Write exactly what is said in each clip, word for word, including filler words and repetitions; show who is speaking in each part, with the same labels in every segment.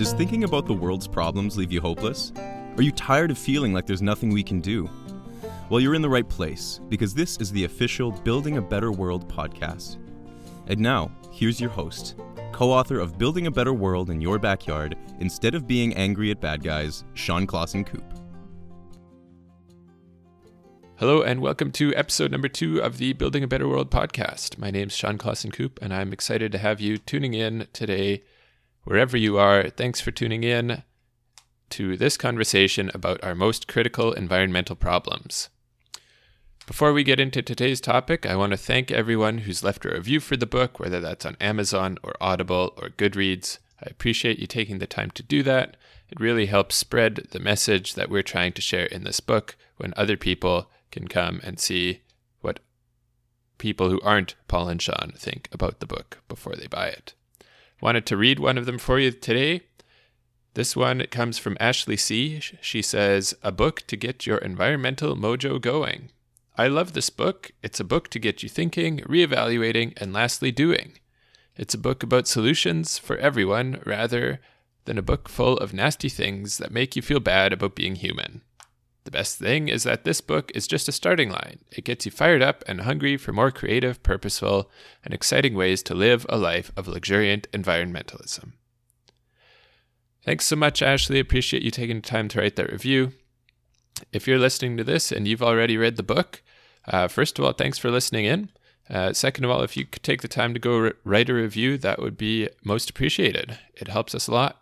Speaker 1: Does thinking about the world's problems leave you hopeless? Are you tired of feeling like there's nothing we can do? Well, you're in the right place, because this is the official Building a Better World podcast. And now, here's your host, co-author of Building a Better World in Your Backyard, Instead of Being Angry at Bad Guys, Sean Clausen Coop.
Speaker 2: Hello and welcome to episode number two of the Building a Better World podcast. My name's Sean Clausen Coop, and I'm excited to have you tuning in today, wherever you are. Thanks for tuning in to this conversation about our most critical environmental problems. Before we get into today's topic, I want to thank everyone who's left a review for the book, whether that's on Amazon or Audible or Goodreads. I appreciate you taking the time to do that. It really helps spread the message that we're trying to share in this book when other people can come and see what people who aren't Paul and Sean think about the book before they buy it. Wanted to read one of them for you today. This one comes from Ashley C. She says, "A book to get your environmental mojo going. I love this book. It's a book to get you thinking, reevaluating, and lastly doing. It's a book about solutions for everyone rather than a book full of nasty things that make you feel bad about being human. The best thing is that this book is just a starting line. It gets you fired up and hungry for more creative, purposeful, and exciting ways to live a life of luxuriant environmentalism." Thanks so much, Ashley. Appreciate you taking the time to write that review. If you're listening to this and you've already read the book, uh, first of all, thanks for listening in. Uh, second of all, if you could take the time to go re- write a review, that would be most appreciated. It helps us a lot.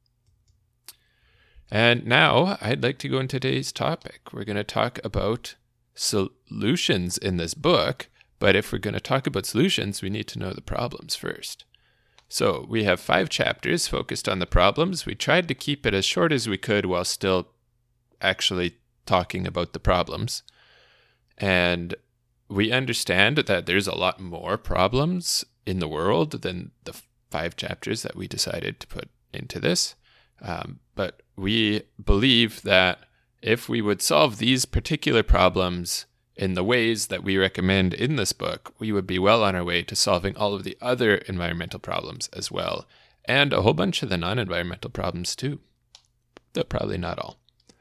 Speaker 2: And now I'd like to go into today's topic. We're going to talk about solutions in this book, but if we're going to talk about solutions, we need to know the problems first. So we have five chapters focused on the problems. We tried to keep it as short as we could while still actually talking about the problems. And we understand that there's a lot more problems in the world than the five chapters that we decided to put into this. Um, but we believe that if we would solve these particular problems in the ways that we recommend in this book, we would be well on our way to solving all of the other environmental problems as well, and a whole bunch of the non-environmental problems too, though probably not all.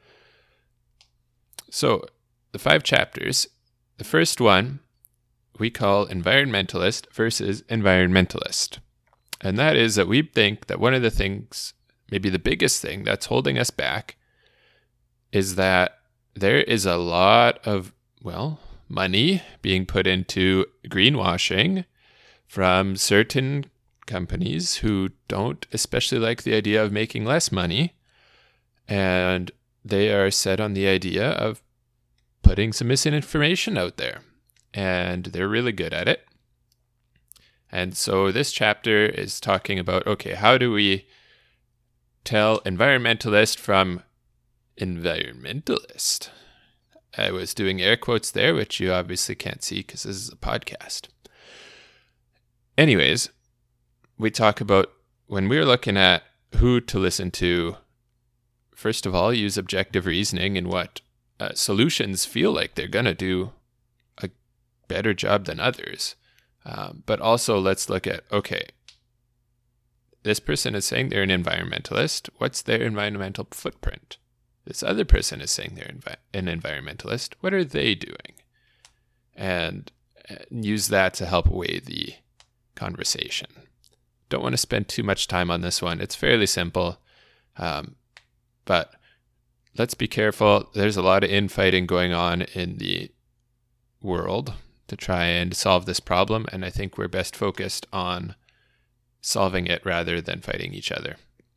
Speaker 2: So the five chapters, the first one we call Environmentalist versus Environmentalist. And that is that we think that one of the things, maybe the biggest thing that's holding us back, is that there is a lot of, well, money being put into greenwashing from certain companies who don't especially like the idea of making less money. And they are set on the idea of putting some misinformation out there. And they're really good at it. And so this chapter is talking about, okay, how do we tell environmentalist from environmentalist? I was doing air quotes there, which you obviously can't see because this is a podcast. Anyways, we talk about when we're looking at who to listen to, first of all, use objective reasoning and what uh, solutions feel like they're going to do a better job than others. Um, but also let's look at, okay, this person is saying they're an environmentalist. What's their environmental footprint? This other person is saying they're envi- an environmentalist. What are they doing? And use that to help weigh the conversation. Don't want to spend too much time on this one. It's fairly simple, um, but let's be careful. There's a lot of infighting going on in the world to try and solve this problem, and I think we're best focused on solving it rather than fighting each other.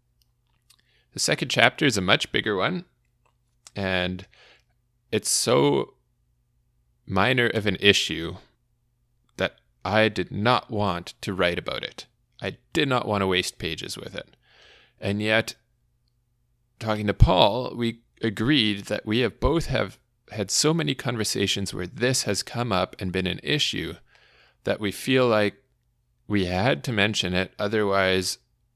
Speaker 2: The second chapter is a much bigger one, and it's so minor of an issue that I did not want to write about it. I did not want to waste pages with it. And yet, talking to Paul, we agreed that we have both have had so many conversations where this has come up and been an issue that we feel like we had to mention it, otherwise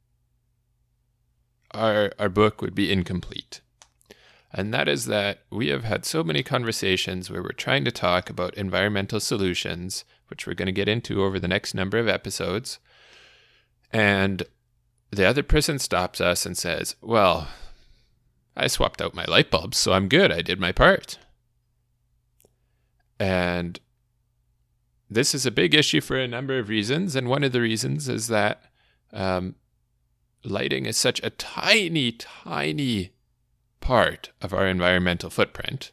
Speaker 2: our our book would be incomplete. And that is that we have had so many conversations where we're trying to talk about environmental solutions, which we're going to get into over the next number of episodes. And the other person stops us and says, well, I swapped out my light bulbs, so I'm good. I did my part. And this is a big issue for a number of reasons. And one of the reasons is that um, lighting is such a tiny, tiny part of our environmental footprint.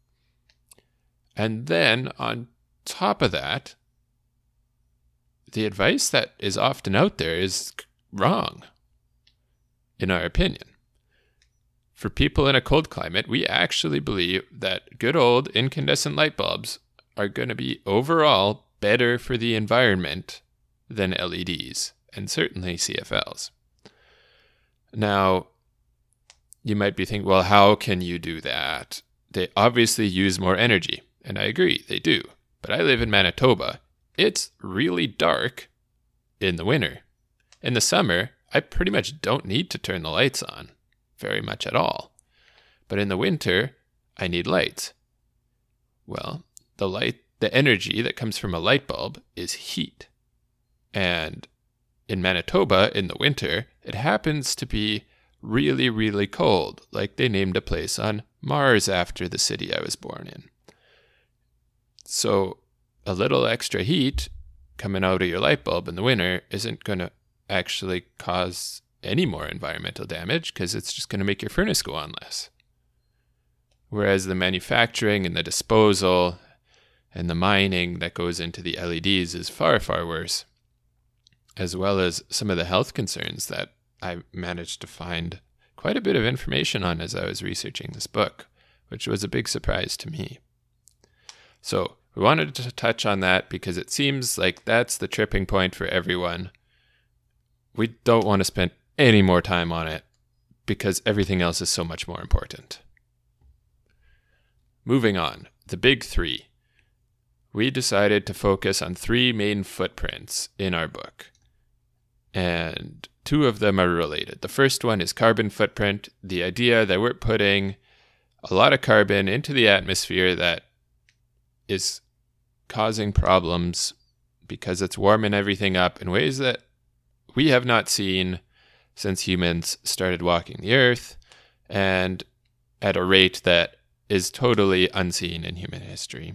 Speaker 2: And then on top of that, the advice that is often out there is wrong, in our opinion. For people in a cold climate, we actually believe that good old incandescent light bulbs are going to be overall better for the environment than L E Ds, and certainly C F Ls. Now, you might be thinking, well, how can you do that? They obviously use more energy, and I agree, they do. But I live in Manitoba. It's really dark in the winter. In the summer, I pretty much don't need to turn the lights on very much at all. But in the winter, I need lights. Well, the light, the energy that comes from a light bulb is heat. And in Manitoba, in the winter, it happens to be really, really cold, like they named a place on Mars after the city I was born in. So a little extra heat coming out of your light bulb in the winter isn't going to actually cause any more environmental damage because it's just going to make your furnace go on less. Whereas the manufacturing and the disposal and the mining that goes into the L E Ds is far, far worse, as well as some of the health concerns that I managed to find quite a bit of information on as I was researching this book, which was a big surprise to me. So we wanted to touch on that because it seems like that's the tripping point for everyone. We don't want to spend any more time on it because everything else is so much more important. Moving on, the big three. We decided to focus on three main footprints in our book, and two of them are related. The first one is carbon footprint, the idea that we're putting a lot of carbon into the atmosphere that is causing problems because it's warming everything up in ways that we have not seen since humans started walking the earth, and at a rate that is totally unseen in human history.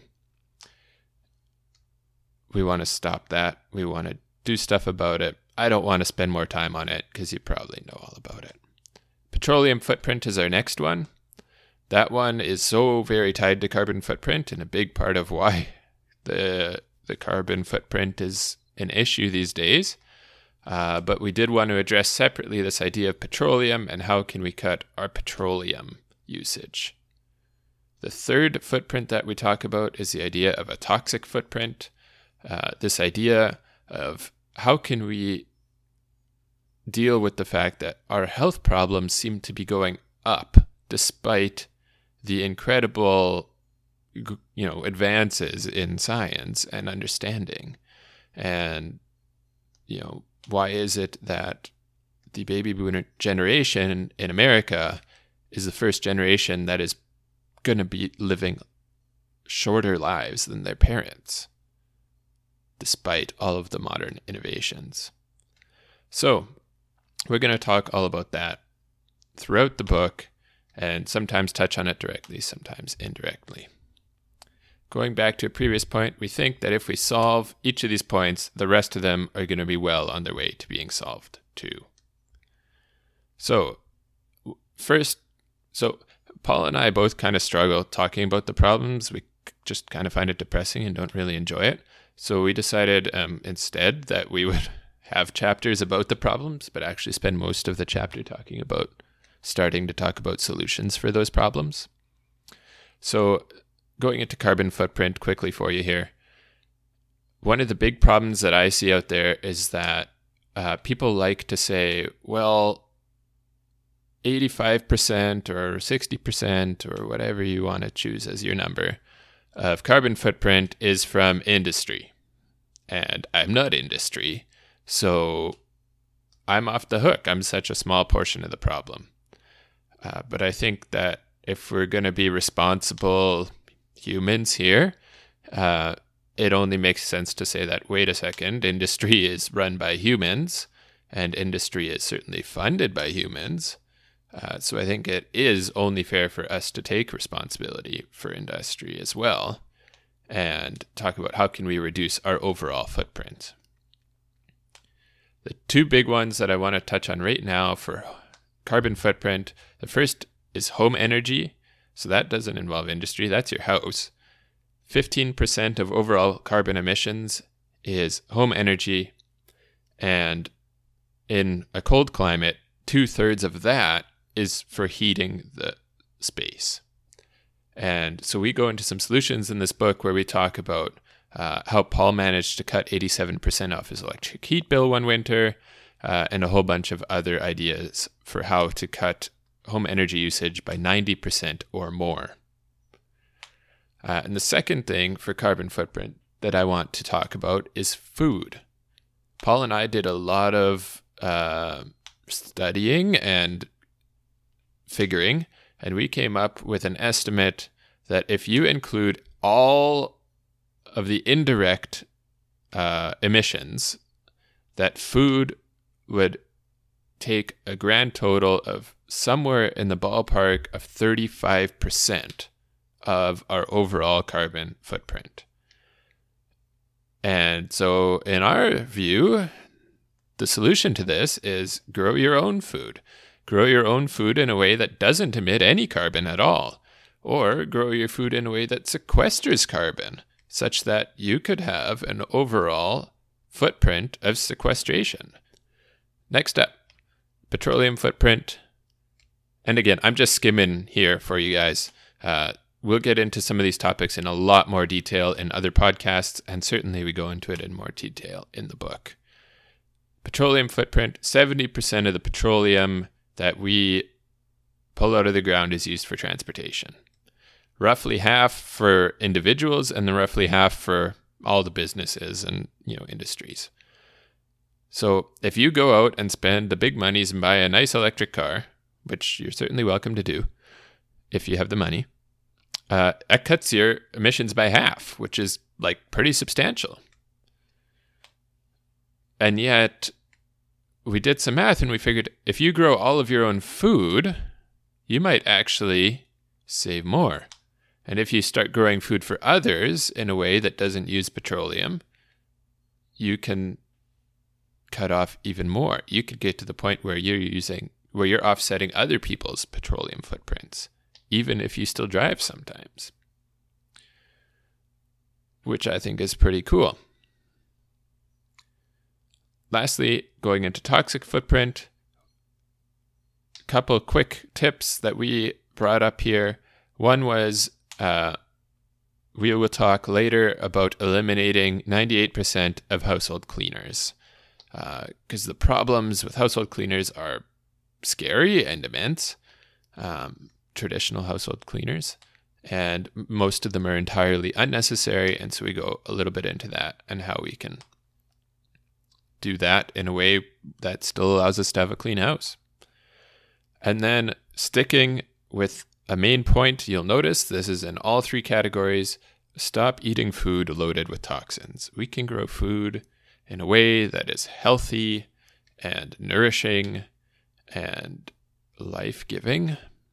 Speaker 2: We want to stop that. We want to do stuff about it. I don't want to spend more time on it because you probably know all about it. Petroleum footprint is our next one. That one is so very tied to carbon footprint, and a big part of why the the carbon footprint is an issue these days. Uh, but we did want to address separately this idea of petroleum and how can we cut our petroleum usage. The third footprint that we talk about is the idea of a toxic footprint. Uh, this idea of how can we deal with the fact that our health problems seem to be going up despite the incredible, you know, advances in science and understanding. And, you know, why is it that the baby boomer generation in America is the first generation that is going to be living shorter lives than their parents, despite all of the modern innovations? So we're going to talk all about that throughout the book and sometimes touch on it directly, sometimes indirectly. Going back to a previous point, we think that if we solve each of these points, the rest of them are going to be well on their way to being solved too. So first, so Paul and I both kind of struggle talking about the problems. We just kind of find it depressing and don't really enjoy it. So we decided um, instead that we would have chapters about the problems, but actually spend most of the chapter talking about, starting to talk about solutions for those problems. So going into carbon footprint quickly for you here. One of the big problems that I see out there is that uh, people like to say, well, eighty-five percent or sixty percent or whatever you want to choose as your number of carbon footprint is from industry. And I'm not industry, so I'm off the hook. I'm such a small portion of the problem. Uh, but I think that if we're going to be responsible humans here, uh, it only makes sense to say that, wait a second, industry is run by humans, and industry is certainly funded by humans. Uh, so I think it is only fair for us to take responsibility for industry as well and talk about how can we reduce our overall footprint. The two big ones that I want to touch on right now for carbon footprint, the first is home energy. So that doesn't involve industry, that's your house. fifteen percent of overall carbon emissions is home energy, and in a cold climate, two-thirds of that is for heating the space. And so we go into some solutions in this book where we talk about uh, how Paul managed to cut eighty-seven percent off his electric heat bill one winter, uh, and a whole bunch of other ideas for how to cut home energy usage by ninety percent or more. Uh, and the second thing for carbon footprint that I want to talk about is food. Paul and I did a lot of uh, studying and figuring, and we came up with an estimate that if you include all of the indirect uh, emissions, that food would take a grand total of somewhere in the ballpark of thirty-five percent of our overall carbon footprint. And so in our view, the solution to this is grow your own food. Grow your own food in a way that doesn't emit any carbon at all, or grow your food in a way that sequesters carbon, such that you could have an overall footprint of sequestration. Next up, petroleum footprint. And again, I'm just skimming here for you guys. Uh, we'll get into some of these topics in a lot more detail in other podcasts, and certainly we go into it in more detail in the book. Petroleum footprint, seventy percent of the petroleum that we pull out of the ground is used for transportation. Roughly half for individuals, and then roughly half for all the businesses and, you know, industries. So if you go out and spend the big monies and buy a nice electric car, which you're certainly welcome to do if you have the money, uh, that cuts your emissions by half, which is like pretty substantial. And yet we did some math and we figured if you grow all of your own food, you might actually save more. And if you start growing food for others in a way that doesn't use petroleum, you can cut off even more. You could get to the point where you're using, where you're offsetting other people's petroleum footprints, even if you still drive sometimes, which I think is pretty cool. Lastly, going into toxic footprint, a couple quick tips that we brought up here. One was uh, we will talk later about eliminating ninety-eight percent of household cleaners, because uh, the problems with household cleaners are scary and immense, um, traditional household cleaners, and most of them are entirely unnecessary. And so we go a little bit into that and how we can do that in a way that still allows us to have a clean house. And then sticking with a main point, you'll notice this is in all three categories. Stop eating food loaded with toxins. We can grow food in a way that is healthy and nourishing and life-giving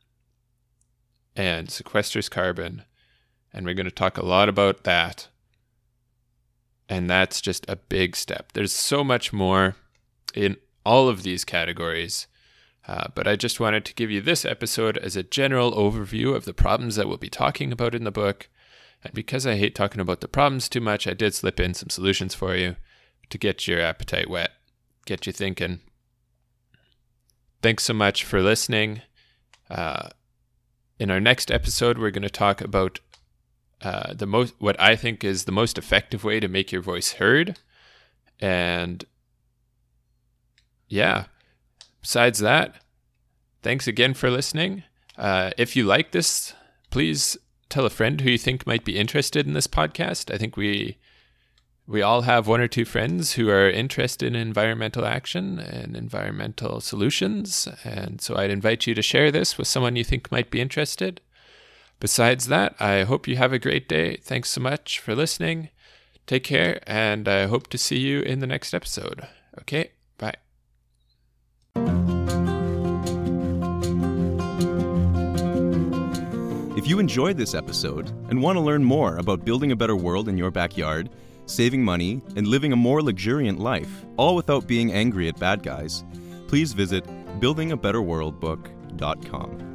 Speaker 2: and sequesters carbon. And we're going to talk a lot about that. And that's just a big step. There's so much more in all of these categories. Uh, but I just wanted to give you this episode as a general overview of the problems that we'll be talking about in the book. And because I hate talking about the problems too much, I did slip in some solutions for you to get your appetite wet, get you thinking. Thanks so much for listening. Uh, in our next episode, we're going to talk about uh, the most, what I think is the most effective way to make your voice heard. And yeah, besides that, thanks again for listening. Uh, if you like this, please tell a friend who you think might be interested in this podcast. I think we we all have one or two friends who are interested in environmental action and environmental solutions. And so I'd invite you to share this with someone you think might be interested. Besides that, I hope you have a great day. Thanks so much for listening. Take care, and I hope to see you in the next episode. Okay, bye.
Speaker 1: If you enjoyed this episode and want to learn more about building a better world in your backyard, saving money, and living a more luxuriant life, all without being angry at bad guys, please visit building a better world book dot com.